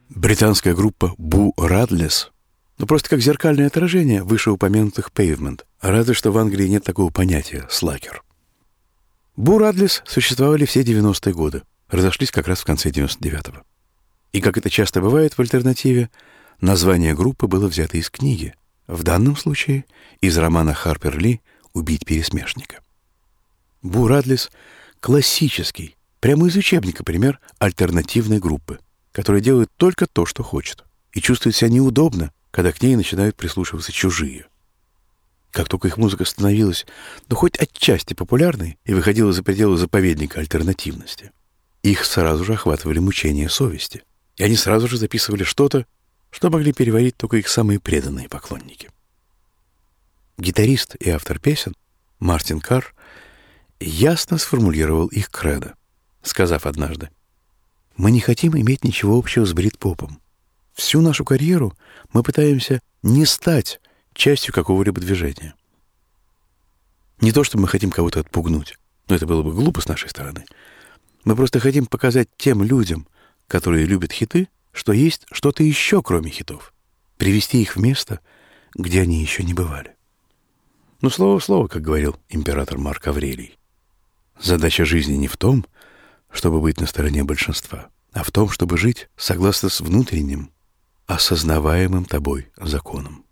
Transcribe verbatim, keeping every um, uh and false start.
Британская группа Бу Радлес, ну просто как зеркальное отражение вышеупомянутых Pavement, разве что в Англии нет такого понятия «слакер». Бу Радлес существовали все девяностые годы, разошлись как раз в конце девяносто девятого. И, как это часто бывает в альтернативе, название группы было взято из книги, в данном случае из романа Харпер Ли «Убить пересмешника». Бу Радлес — классический, прямо из учебника пример альтернативной группы, которая делает только то, что хочет, и чувствует себя неудобно, когда к ней начинают прислушиваться чужие. Как только их музыка становилась, ну, хоть отчасти популярной и выходила за пределы заповедника альтернативности, их сразу же охватывали мучения совести, и они сразу же записывали что-то, что могли переварить только их самые преданные поклонники. Гитарист и автор песен Мартин Карр ясно сформулировал их кредо, сказав однажды: «Мы не хотим иметь ничего общего с брит-попом. Всю нашу карьеру мы пытаемся не стать частью какого-либо движения. Не то, что мы хотим кого-то отпугнуть, но это было бы глупо с нашей стороны. Мы просто хотим показать тем людям, которые любят хиты, что есть что-то еще, кроме хитов, привести их в место, где они еще не бывали». Ну, слово в слово, как говорил император Марк Аврелий. Задача жизни не в том, чтобы быть на стороне большинства, а в том, чтобы жить согласно с внутренним, осознаваемым тобой законом.